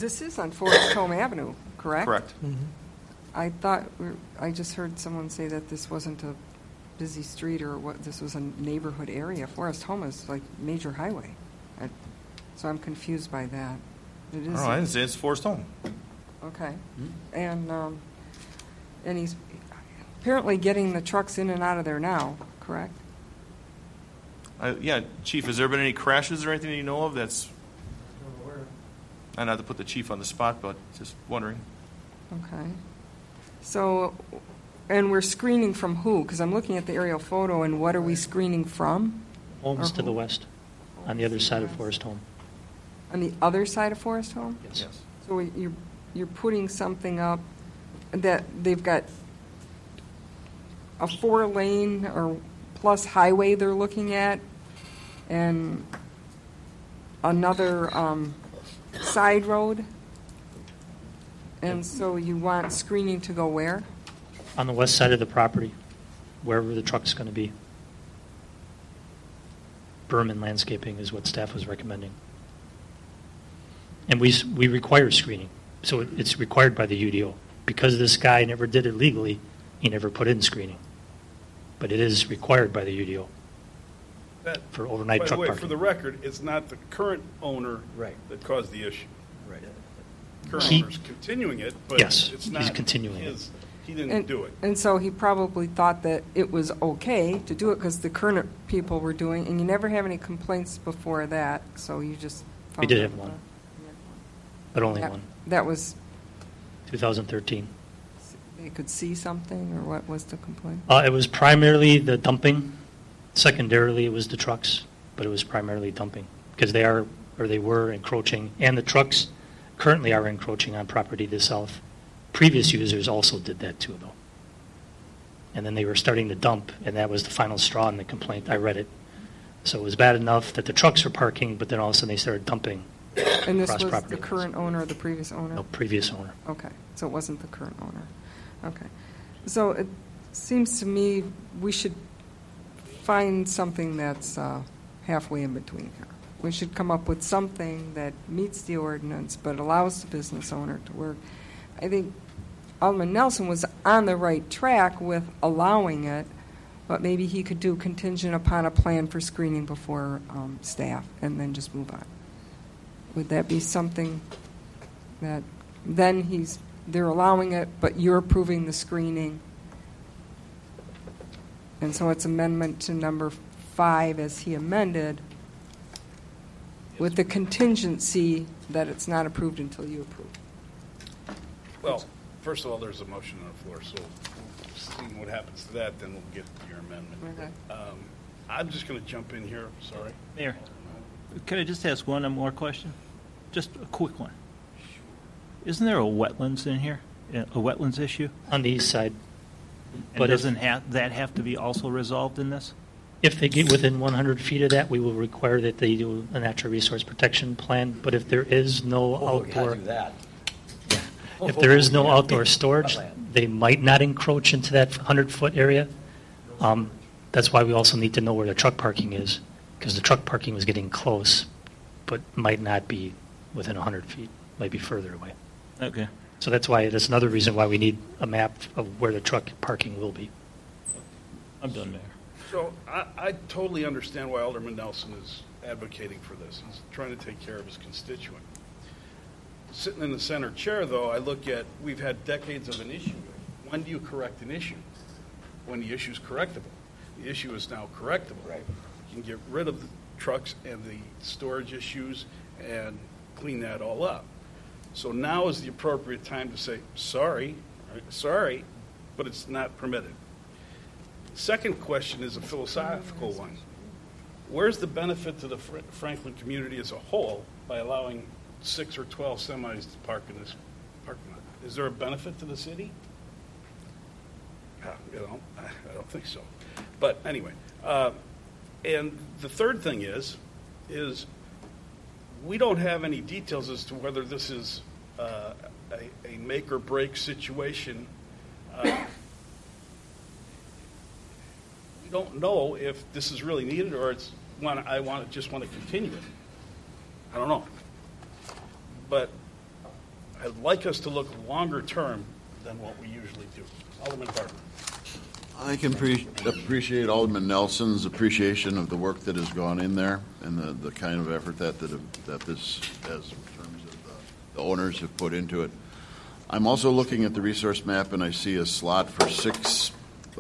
This is on Forest Home Avenue, correct? Correct. I thought, I just heard someone say that this wasn't a busy street or what, this was a neighborhood area. Forest Home is like major highway. So I'm confused by that. It is. I didn't say it's Forest Home. Okay. And he's apparently getting the trucks in and out of there now, correct? Yeah, Chief, has there been any crashes or anything that you know of that's... Not to put the chief on the spot, but just wondering. Okay. So, and we're screening from who? Because I'm looking at the aerial photo, and what are we screening from? Homes to the west, on the other side of Forest Home. On the other side of Forest Home? Yes. So you're putting something up that they've got a 4-lane or plus highway they're looking at, and another side road. And so you want screening to go where? On the west side of the property, wherever the truck's going to be. Berman Landscaping is what staff was recommending. And we require screening. So it's required by the UDO. Because this guy never did it legally, he never put in screening. But it is required by the UDO for overnight truck parking. For the record, it's not the current owner that caused the issue. Right. Current owner's continuing it, but yes, it's not he's continuing his. He didn't do it. And so he probably thought that it was okay to do it because the current people were doing, and you never have any complaints before that, so you just We did have one, but only one. That was 2013. They could see something, or what was the complaint? It was primarily the dumping. Secondarily, it was the trucks, but it was primarily dumping because they were encroaching, and the trucks currently are encroaching on property to the south. Previous users also did that too, though. And then they were starting to dump, and that was the final straw in the complaint. I read it. So it was bad enough that the trucks were parking, but then all of a sudden they started dumping. And this was property. the current owner or the previous owner? No, previous owner. Okay, so it wasn't the current owner. Okay. So it seems to me we should find something that's halfway in between here. We should come up with something that meets the ordinance but allows the business owner to work. I think Alderman Nelson was on the right track with allowing it, but maybe he could do contingent upon a plan for screening before staff and then just move on. Would that be something that then they're allowing it, but you're approving the screening? And so it's amendment to number 5 as he amended, with the contingency that it's not approved until you approve. Well, first of all, there's a motion on the floor, so seeing what happens to that, then we'll get to your amendment. Okay. I'm just going to jump in here. Sorry. Mayor, could I just ask one more question? Just a quick one. Isn't there a wetlands in here, a wetlands issue? On the east side. And But doesn't that have to be also resolved in this? If they get within 100 feet of that, we will require that they do a natural resource protection plan. But if there is no outdoor, if there is no outdoor storage, they might not encroach into that 100-foot area. That's why we also need to know where the truck parking is, because the truck parking was getting close, but might not be within 100 feet, might be further away. Okay. So that's another reason why we need a map of where the truck parking will be. I'm done, Mayor. So I totally understand why Alderman Nelson is advocating for this. He's trying to take care of his constituent. Sitting in the center chair, though, I look at, we've had decades of an issue. When do you correct an issue? When the issue is correctable. The issue is now correctable. Right. You can get rid of the trucks and the storage issues and clean that all up. So now is the appropriate time to say, sorry, but it's not permitted. Second question is a philosophical one. Where's the benefit to the Franklin community as a whole by allowing 6 or 12 semis to park in this parking lot? Is there a benefit to the city? I don't think so. But anyway, and the third thing is we don't have any details as to whether this is a make or break situation. We don't know if this is really needed or it's just want to continue it. I don't know. But I'd like us to look longer term than what we usually do. Alderman Barton. I can appreciate Alderman Nelson's appreciation of the work that has gone in there and the kind of effort that this has in terms of the owners have put into it. I'm also looking at the resource map and I see a slot for 6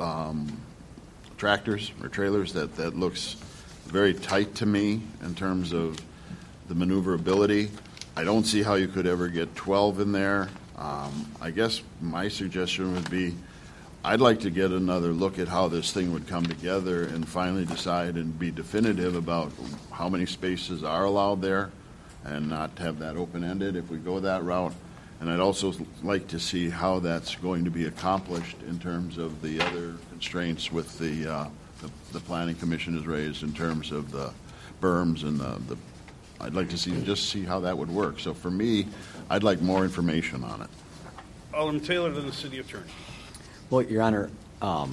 tractors or trailers that looks very tight to me in terms of the maneuverability. I don't see how you could ever get 12 in there. I guess my suggestion would be I'd like to get another look at how this thing would come together and finally decide and be definitive about how many spaces are allowed there and not have that open-ended if we go that route. And I'd also like to see how that's going to be accomplished in terms of the other constraints with the Planning Commission has raised in terms of the berms and the I'd like to see how that would work. So for me, I'd like more information on it. Alderman Taylor, then the city attorney. Well, Your Honor, I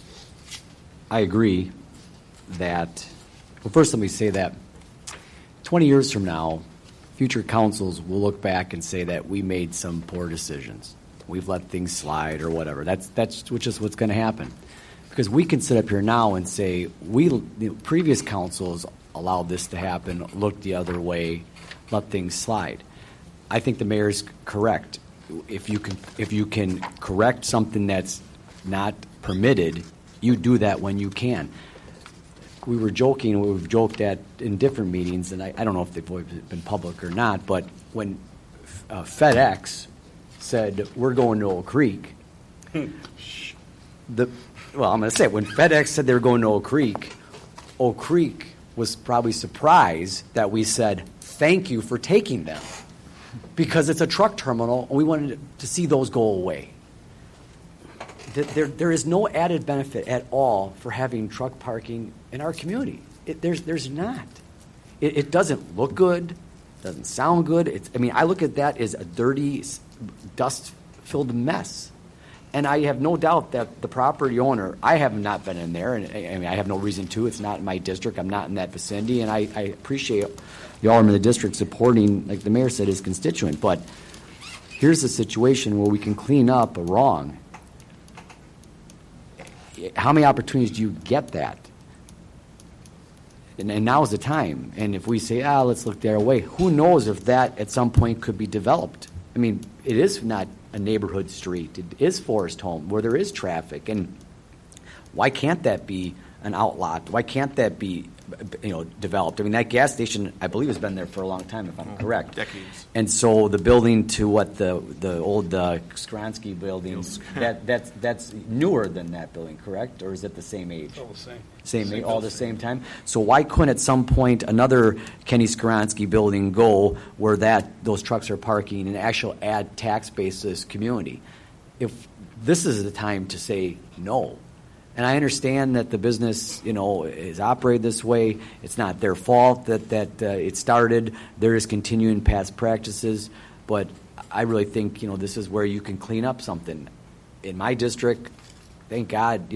agree that, well, first let me say that 20 years from now, future councils will look back and say that we made some poor decisions. We've let things slide or whatever. That's which is what's going to happen. Because we can sit up here now and say, previous councils allowed this to happen, looked the other way, let things slide. I think the mayor's correct. If you can correct something that's not permitted, you do that when you can. We've joked at in different meetings, and I don't know if they've always been public or not, but when FedEx said, we're going to Oak Creek, I'm going to say it. When FedEx said they were going to Oak Creek was probably surprised that we said, thank you for taking them, because it's a truck terminal, and we wanted to see those go away. There is no added benefit at all for having truck parking in our community. There's not. It doesn't look good. Doesn't sound good. I look at that as a dirty, dust-filled mess. And I have no doubt that the property owner, I have not been in there, and I have no reason to. It's not in my district. I'm not in that vicinity, and I appreciate the alderman of the district supporting, like the mayor said, his constituent. But here's a situation where we can clean up a wrong. How many opportunities do you get that? And now is the time. And if we say, let's look their way, who knows if that at some point could be developed? It is not a neighborhood street. It is Forest Home where there is traffic. And why can't that be an outlot? Why can't that be developed? That gas station, I believe, has been there for a long time, if I'm correct. Decades. And so the building to what the old Skronsky buildings, that's newer than that building, correct? Or is it the same age? All the same. Same age, all the same time? So why couldn't at some point another Kenny Skronsky building go where those trucks are parking and actually add tax base to this community? If this is the time to say no. And I understand that the business, is operated this way. It's not their fault that it started. There is continuing past practices. But I really think, this is where you can clean up something. In my district, thank God,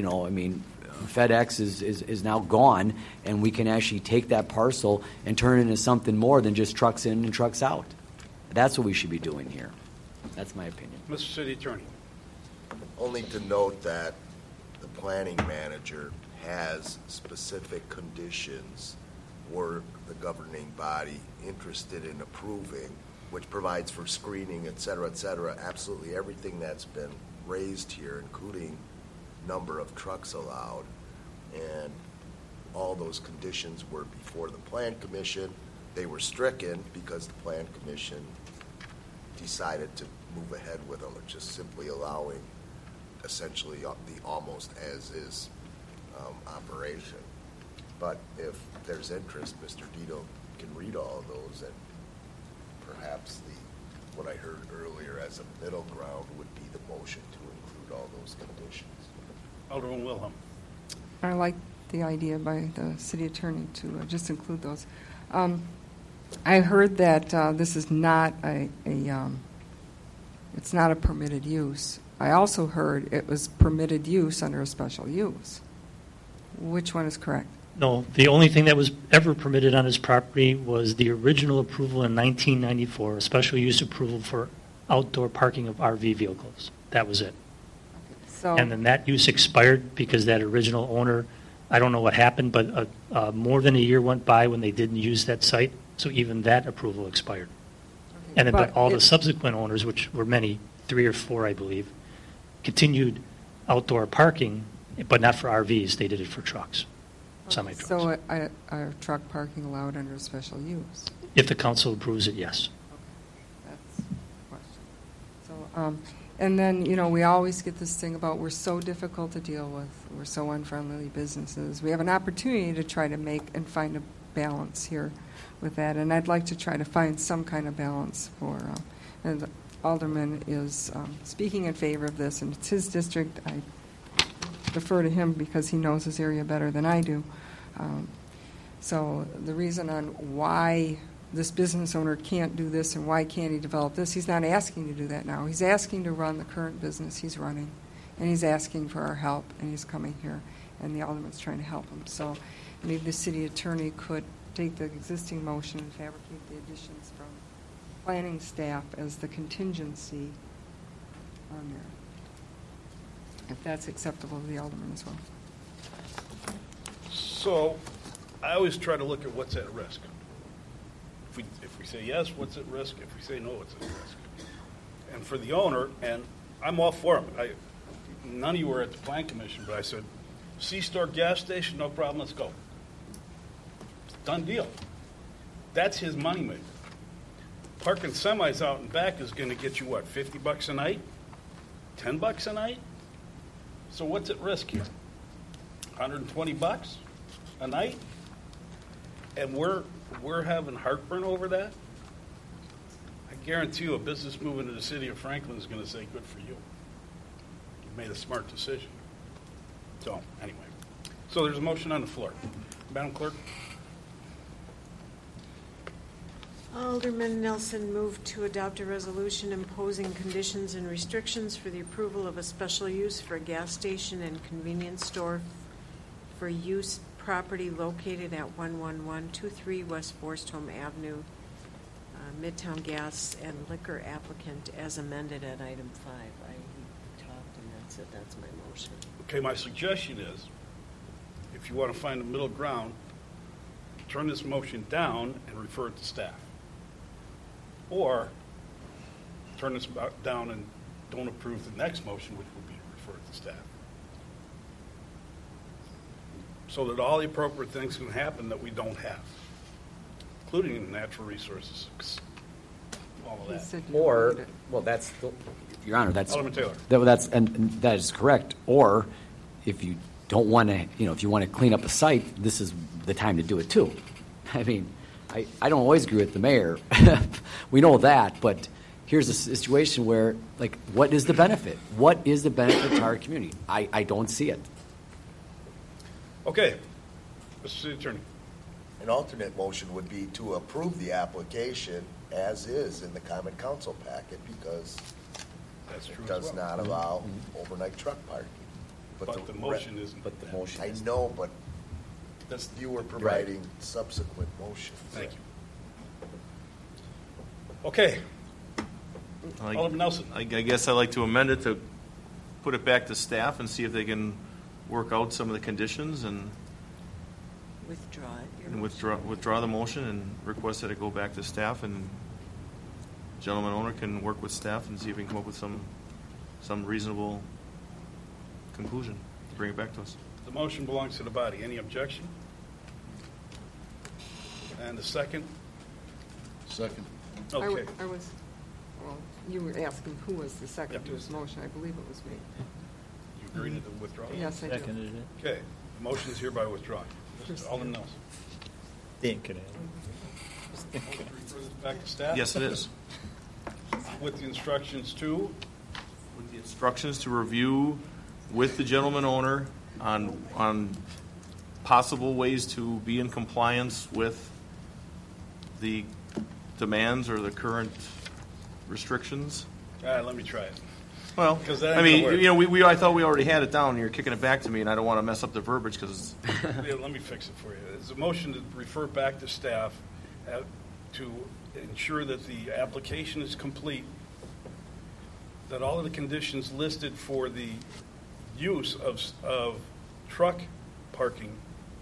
FedEx is now gone, and we can actually take that parcel and turn it into something more than just trucks in and trucks out. That's what we should be doing here. That's my opinion. Mr. City Attorney. Only to note that the planning manager has specific conditions were the governing body interested in approving, which provides for screening, et cetera, absolutely everything that's been raised here, including number of trucks allowed. And all those conditions were before the Plan Commission. They were stricken because the Plan Commission decided to move ahead with them, just simply allowing essentially the almost as-is operation. But if there's interest, Mr. Dito can read all of those, and perhaps what I heard earlier as a middle ground would be the motion to include all those conditions. Alderman Wilhelm. I like the idea by the city attorney to just include those. I heard that this is not it's not a permitted use. I also heard it was permitted use under a special use. Which one is correct? No, the only thing that was ever permitted on his property was the original approval in 1994, a special use approval for outdoor parking of RV vehicles. That was it. So, And then that use expired because that original owner, I don't know what happened, but more than a year went by when they didn't use that site, so even that approval expired. And then, but all the subsequent owners, which were many, 3 or 4, I believe, continued outdoor parking, but not for RVs. They did it for trucks, semi-trucks. So are truck parking allowed under special use? If the council approves it, yes. That's the question. So, and then, we always get this thing about we're so difficult to deal with. We're so unfriendly businesses. We have an opportunity to try to make and find a balance here with that. And I'd like to try to find some kind of balance for, and the Alderman is speaking in favor of this, and it's his district. I defer to him because he knows his area better than I do. So the reason on why this business owner can't do this and why can't he develop this, he's not asking to do that now. He's asking to run the current business he's running, and he's asking for our help, and he's coming here, and the Alderman's trying to help him. So maybe the city attorney could take the existing motion and fabricate the additions from planning staff as the contingency on there, if that's acceptable to the Alderman as well. So I always try to look at what's at risk. If we say yes, what's at risk? If we say no, what's at risk? And for the owner, and I'm all for it. None of you were at the Plan Commission, but I said, C-Store gas station, no problem, let's go. Done deal. That's his moneymaker. Parking semis out and back is going to get you, what, $50 a night? $10 a night? So what's at risk here? $120 a night? And we're having heartburn over that? I guarantee you a business moving to the city of Franklin is going to say, good for you. You made a smart decision. So, anyway. So there's a motion on the floor. Madam Clerk? Alderman Nelson moved to adopt a resolution imposing conditions and restrictions for the approval of a special use for a gas station and convenience store for use property located at 11123 West Forstholm Avenue, Midtown Gas and Liquor applicant as amended at item 5. I talked and that's it. That's my motion. Okay, my suggestion is, if you want to find a middle ground, turn this motion down and refer it to staff. Or turn this down and don't approve the next motion, which would be referred to staff. So that all the appropriate things can happen that we don't have, including the natural resources, all of He that. said you Or, wanted it. well, that's, Your Honor, that's. Alderman Taylor. And that is correct. Or if you don't want to, if you want to clean up a site, this is the time to do it too. I mean, I don't always agree with the mayor. We know that, but here's a situation where, what is the benefit? What is the benefit to our community? I don't see it. Okay, Mr. City Attorney. An alternate motion would be to approve the application as is in the Common Council packet because That's true it as does well. not allow overnight truck parking. But the motion isn't. But the that. motion I is. know, but you were providing subsequent motions. Thank you. Okay, I Alderman Nelson. I guess I'd like to amend it to put it back to staff and see if they can work out some of the conditions and Withdraw it. and withdraw the motion and request that it go back to staff, and gentleman owner can work with staff and see if we can come up with some reasonable conclusion to bring it back to us. The motion belongs to the body. Any objection? And the second? Second. Okay. I was, well, you were asking who was the second Yep. to his motion. I believe it was me. You agree to the withdrawal? Yes, I do. Seconded it. Okay, the motion is hereby withdrawn. Alderman Nelson. Dan could Refer this back to staff? Yes, it is. With the instructions to? With the instructions to review with the gentleman owner on possible ways to be in compliance with the demands or the current restrictions. Let me try it. Well, 'Cause that I ain't mean, gonna work. I thought we already had it down. You're kicking it back to me, and I don't want to mess up the verbiage because Yeah, let me fix it for you. It's a motion to refer back to staff to ensure that the application is complete that all of the conditions listed for the use of truck parking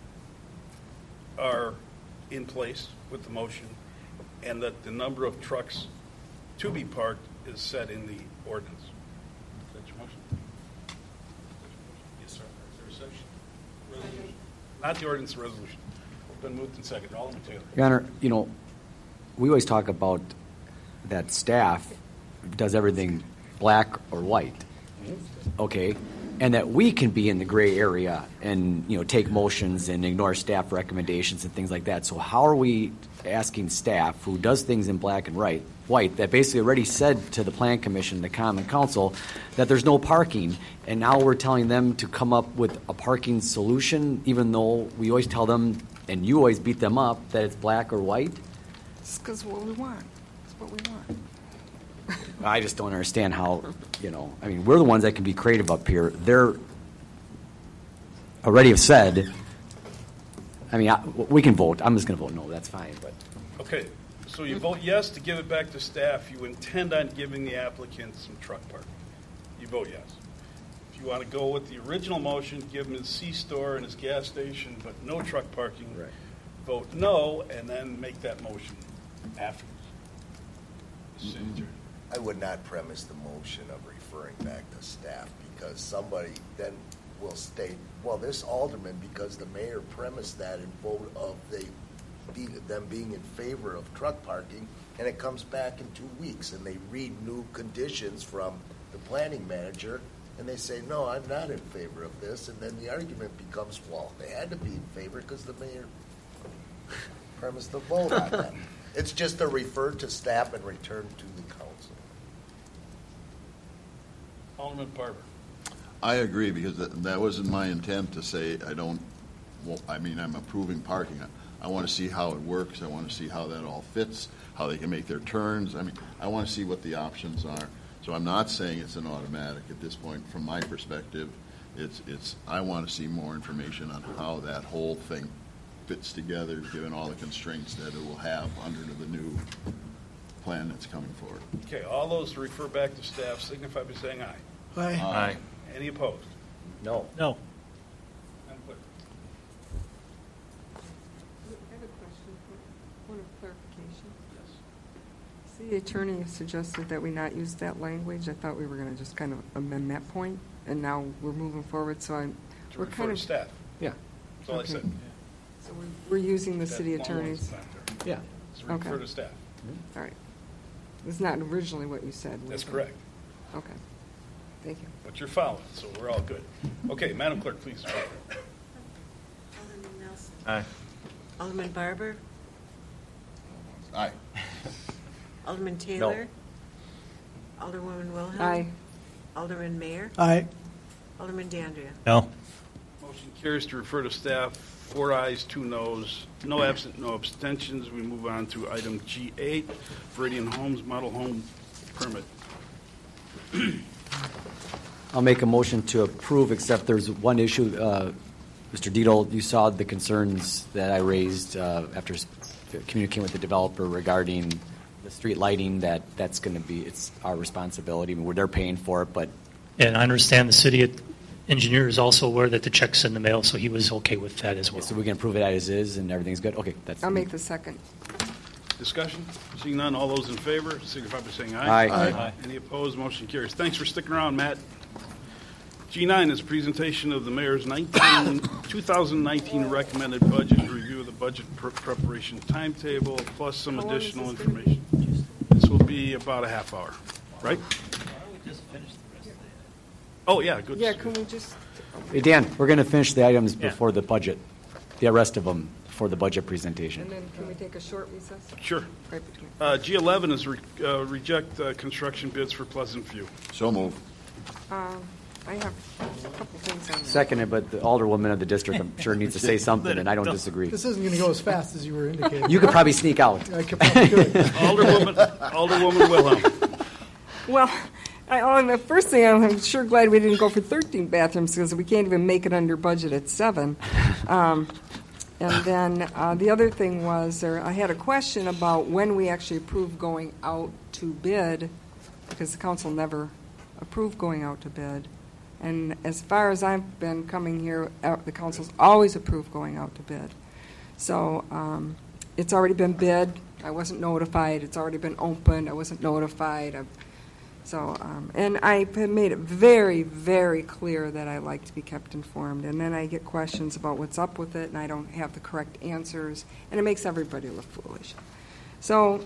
are in place with the motion, and that the number of trucks to be parked is set in the ordinance. Is that your motion? Yes, sir. Is there a section? Resolution. Not the ordinance, the resolution. Been moved and seconded. Alderman Taylor. Your Honor, we always talk about that staff does everything black or white, okay? And that we can be in the gray area and, take motions and ignore staff recommendations and things like that. So how are we asking staff who does things in black and white, that basically already said to the Plan Commission, the Common Council, that there's no parking, and now we're telling them to come up with a parking solution, even though we always tell them, and you always beat them up, that it's black or white? It's because what we want. It's what we want. I just don't understand how, we're the ones that can be creative up here. They're already have said, we can vote. I'm just going to vote no. That's fine. But Okay, so you vote yes to give it back to staff. You intend on giving the applicant some truck parking. You vote yes. If you want to go with the original motion, give him his C-store and his gas station, but no truck parking, Right. vote no, and then make that motion afterwards. City Attorney. I would not premise the motion of referring back to staff, because somebody then will state, well, this alderman, because the mayor premised that in vote of them being in favor of truck parking, and it comes back in 2 weeks, and they read new conditions from the planning manager, and they say, no, I'm not in favor of this, and then the argument becomes, well, they had to be in favor because the mayor premised the vote on that. It's just a refer to staff and return to the council. Alderman Barber. I agree, because that wasn't my intent to say I'm approving parking. I want to see how it works. I want to see how that all fits, how they can make their turns. I want to see what the options are. So I'm not saying it's an automatic at this point. From my perspective, I want to see more information on how that whole thing fits together, given all the constraints that it will have under the new plan that's coming forward. Okay, all those to refer back to staff signify by saying aye. Aye. Any opposed? no. No. Madam Clerk. I have a question, point of clarification. Yes. City attorney suggested that we not use that language. I thought we were going to just kind of amend that point, and now we're moving forward, so To we're refer kind to of, staff. Yeah. That's all I Okay. said. so we're using the That city long attorney's, one's not there. Yeah. It's refer Okay. to staff. all right. It's not originally what you said. was That's it? correct. Okay. Thank you. But you're following, so we're all good. Okay, Madam Clerk, please. Alderman Nelson. Aye. Alderman Barber. Aye. Alderman Taylor. Alderwoman Wilhelm. Aye. Alderman Mayor. Aye. Alderman Dandria. No. Motion carries to refer to staff, 4 ayes, 2 noes, no absent, no abstentions. We move on to item G8, Viridian Homes Model Home Permit. I'll make a motion to approve, except there's one issue. Mr. Dietl, you saw the concerns that I raised after communicating with the developer regarding the street lighting, that's going to be, it's our responsibility. They're paying for it, but And I understand the city engineer is also aware that the check's in the mail, so he was okay with that as well. so we can approve it as is and everything's good? Okay, that's. I'll make the second. Discussion? Seeing none, all those in favor signify by saying aye. Aye. Aye. Any opposed? Motion carries. Thanks for sticking around, Matt. G9 is a presentation of the mayor's 2019 recommended budget, review of the budget preparation timetable, plus some How long is additional this gonna be? information. This will be about a half hour, right? Oh, yeah, good. Yeah, can we just, Hey, Dan, we're going to finish the items Yeah. before the budget, the rest of them for the budget presentation. and then can we take a short recess? Sure. Right between. G11 is reject construction bids for Pleasant View. So move. I have a couple things on that. Seconded, but the alderwoman of the district, I'm sure, needs to say something, and I don't disagree. This isn't going to go as fast as you were indicating. You could probably sneak out. I could probably could. Alderwoman Wilhelm. Well, the first thing, I'm sure glad we didn't go for 13 bathrooms because we can't even make it under budget at 7. And then the other thing was, I had a question about when we actually approved going out to bid, because the council never approve going out to bid. And as far as I've been coming here, the council's always approved going out to bid. So it's already been bid. I wasn't notified. It's already been opened. I wasn't notified. And I have made it very, very clear that I like to be kept informed. And then I get questions about what's up with it, and I don't have the correct answers, and it makes everybody look foolish. So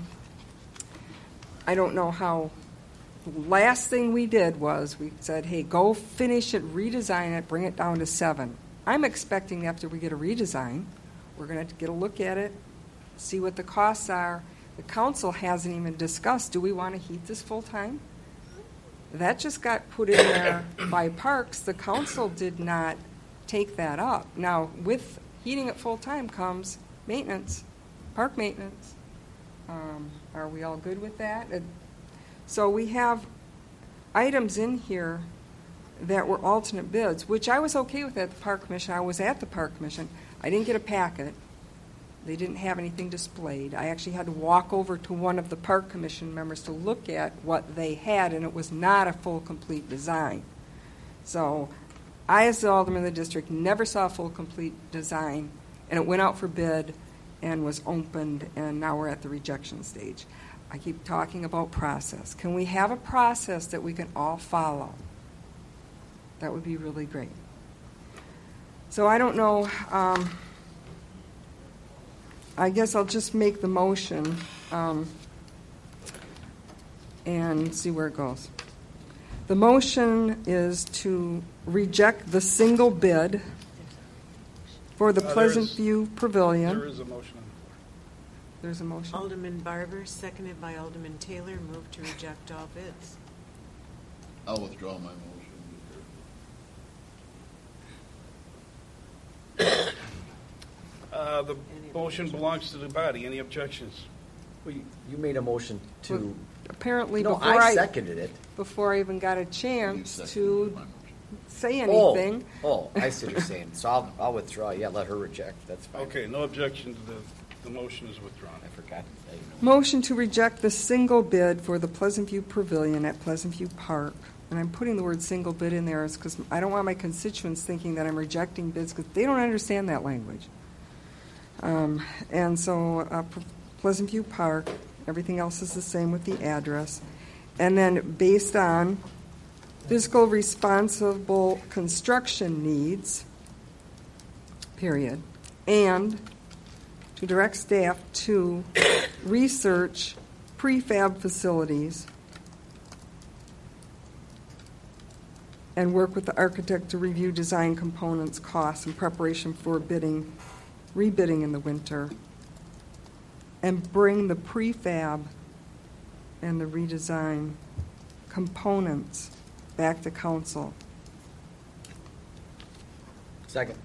I don't know how. The last thing we did was we said, hey, go finish it, redesign it, bring it down to 7. I'm expecting after we get a redesign, we're going to get a look at it, see what the costs are. The council hasn't even discussed, do we want to heat this full time? That just got put in there by Parks. The council did not take that up. Now, with heating it full time comes maintenance, park maintenance. Are we all good with that? So we have items in here that were alternate bids, which I was okay with at the Park Commission. I was at the Park Commission. I didn't get a packet. They didn't have anything displayed. I actually had to walk over to one of the Park Commission members to look at what they had, and it was not a full, complete design. So I, as the alderman of the district, never saw a full, complete design, and it went out for bid and was opened, and now we're at the rejection stage. I keep talking about process. Can we have a process that we can all follow? That would be really great. So I don't know. I guess I'll just make the motion and see where it goes. The motion is to reject the single bid for the Pleasant View Pavilion. There is a motion on the floor. There's a motion. Alderman Barber, seconded by Alderman Taylor, moved to reject all bids. I'll withdraw my motion. The motion belongs to the body. Any objections? Well, you made a motion to. Well, apparently, No, before I seconded it. before I even got a chance You seconded to my motion. say anything. Oh, I see what you're saying. So I'll withdraw. Yeah, let her reject. That's fine. Okay, no objection to the motion is withdrawn. I forgot. Motion to reject the single bid for the Pleasant View Pavilion at Pleasant View Park. And I'm putting the word single bid in there because I don't want my constituents thinking that I'm rejecting bids because they don't understand that language. And so Pleasant View Park, everything else is the same with the address. And then based on fiscal responsible construction needs, period, and to direct staff to research prefab facilities and work with the architect to review design components, costs, in preparation for rebidding in the winter, and bring the prefab and the redesign components back to council. Second.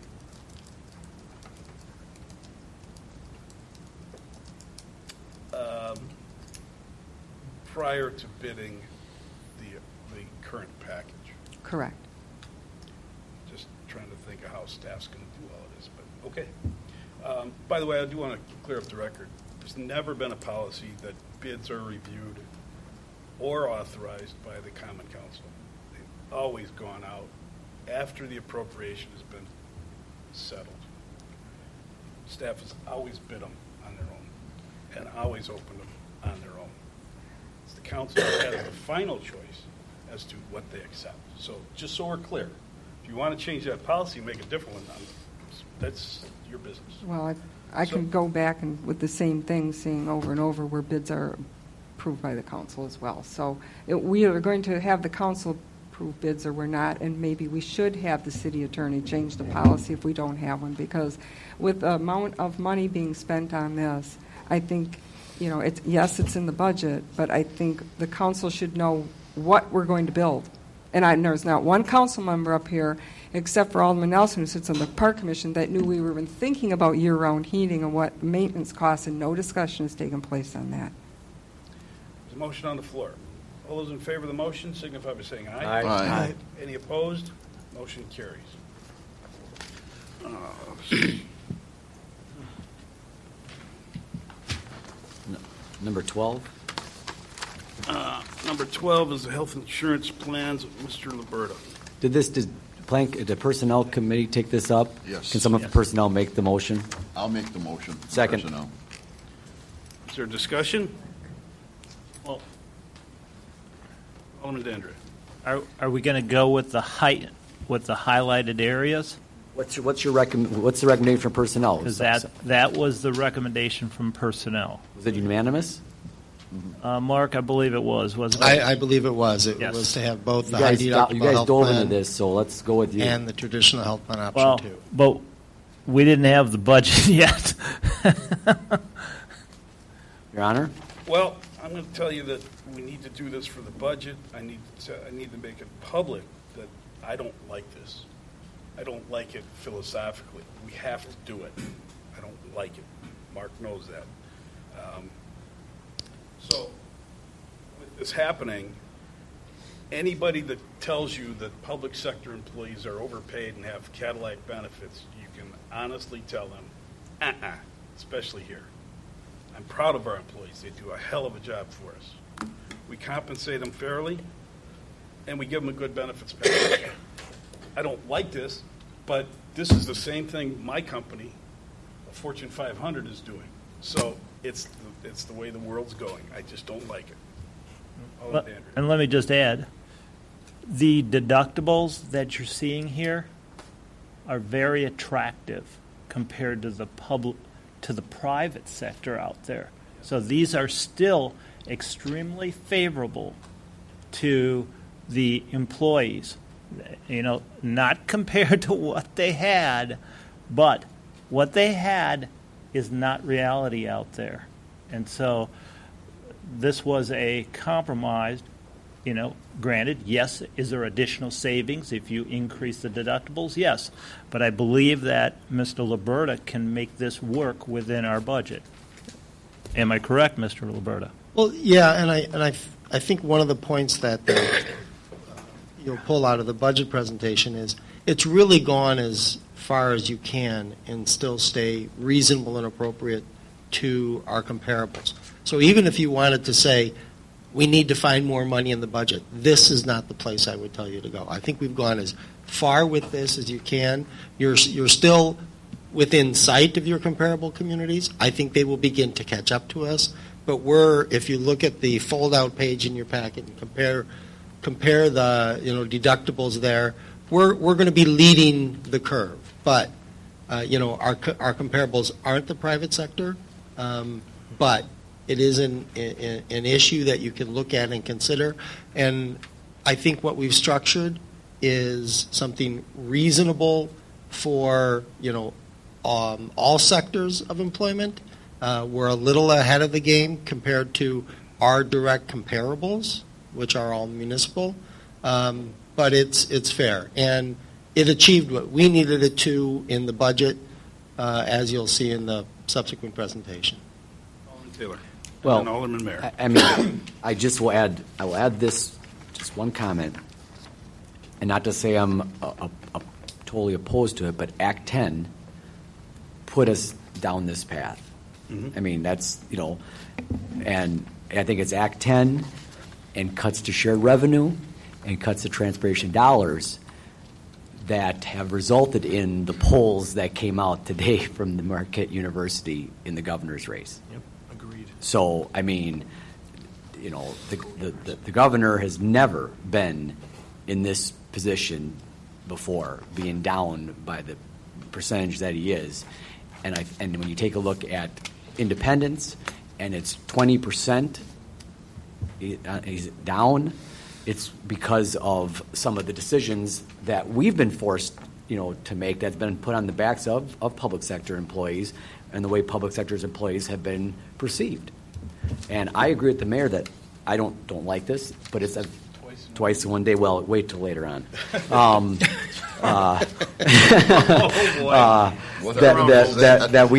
Prior to bidding the current package. Correct. Just trying to think of how staff's going to do all of this, but okay. By the way, I do want to clear up the record. There's never been a policy that bids are reviewed or authorized by the Common Council. They've always gone out after the appropriation has been settled. Staff has always bid them on their own and always opened them on their own. It's the council that has the final choice as to what they accept. So just so we're clear, if you want to change that policy, make a different one, that's your business. Well, I can go back and with the same thing, seeing over and over where bids are approved by the council as well. So we are going to have the council approve bids or we're not, and maybe we should have the city attorney change the policy if we don't have one, because with the amount of money being spent on this, I think, yes, it's in the budget, but I think the council should know what we're going to build. And there's not one council member up here, except for Alderman Nelson, who sits on the Park Commission, that knew we were even thinking about year-round heating and what maintenance costs, and no discussion has taken place on that. There's a motion on the floor. All those in favor of the motion signify by saying aye. Aye. Aye. Any opposed? Motion carries. Number 12. Number 12 is the health insurance plans of Mr. Liberta. Did the Personnel Committee take this up? Yes. Can someone from Personnel make the motion? I'll make the motion. Second. Personnel. Is there discussion? Well, Alderman Dandria. Are we going to go with the height, with the highlighted areas? What's the recommendation from Personnel? Because that was the recommendation from Personnel. Was it unanimous? Mark, I believe it was, wasn't it? I believe it was. It Yes. was to have both You the high guys deductible health dove into plan this, so let's go with you. and the traditional health plan option Well, too. but we didn't have the budget yet. Your Honor? Well, I'm going to tell you that we need to do this for the budget. I need to make it public that I don't like this. I don't like it philosophically. We have to do it. I don't like it. Mark knows that. So, with this happening, anybody that tells you that public sector employees are overpaid and have Cadillac benefits, you can honestly tell them, especially here. I'm proud of our employees. They do a hell of a job for us. We compensate them fairly, and we give them a good benefits package. I don't like this, but this is the same thing my company, a Fortune 500, is doing. So it's the way the world's going. I just don't like it. And let me just add, the deductibles that you're seeing here are very attractive compared to the private sector out there. So these are still extremely favorable to the employees. Not compared to what they had, but what they had is not reality out there. And so this was a compromise. Granted, yes, is there additional savings if you increase the deductibles? Yes. But I believe that Mr. Liberta can make this work within our budget. Am I correct, Mr. Liberta? Well, yeah, and I think one of the points that you'll pull out of the budget presentation is it's really gone as far as you can and still stay reasonable and appropriate to our comparables. So even if you wanted to say, we need to find more money in the budget, this is not the place I would tell you to go. I think we've gone as far with this as you can. You're still within sight of your comparable communities. I think they will begin to catch up to us. But if you look at the fold-out page in your packet and compare the deductibles there, we're going to be leading the curve. But our comparables aren't the private sector, but it is an issue that you can look at and consider. And I think what we've structured is something reasonable for all sectors of employment. We're a little ahead of the game compared to our direct comparables, which are all municipal, but it's fair. And it achieved what we needed it to in the budget, as you'll see in the subsequent presentation. Alderman Taylor. Well, And Alderman Mayor. I mean, I will add this, just one comment, and not to say I'm totally opposed to it, but Act 10 put us down this path. Mm-hmm. I mean, that's, and I think it's Act 10 and cuts to shared revenue and cuts to transportation dollars that have resulted in the polls that came out today from the Marquette University in the governor's race. Yep, agreed. So, I mean, the governor has never been in this position before, being down by the percentage that he is. And when you take a look at independents, and it's 20%, he's down. It's because of some of the decisions that we've been forced, to make, that's been put on the backs of public sector employees and the way public sector employees have been perceived. And I agree with the mayor that I don't like this, but it's twice in one day. Well, wait till later on. That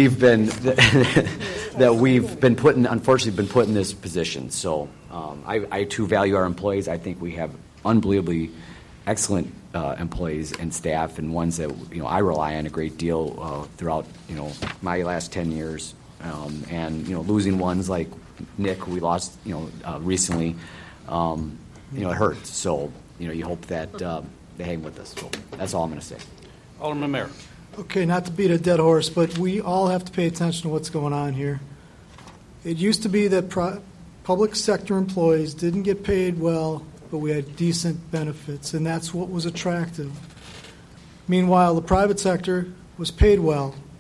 we've been put in, unfortunately, been put in this position. So I too value our employees. I think we have unbelievably excellent employees and staff, and ones that I rely on a great deal throughout my last 10 years. And losing ones like Nick, who we lost, recently, it hurts. So, you hope that they hang with us. So that's all I'm going to say. Alderman Mayor. Okay, not to beat a dead horse, but we all have to pay attention to what's going on here. It used to be that public sector employees didn't get paid well, but we had decent benefits, and that's what was attractive. Meanwhile, the private sector was paid well,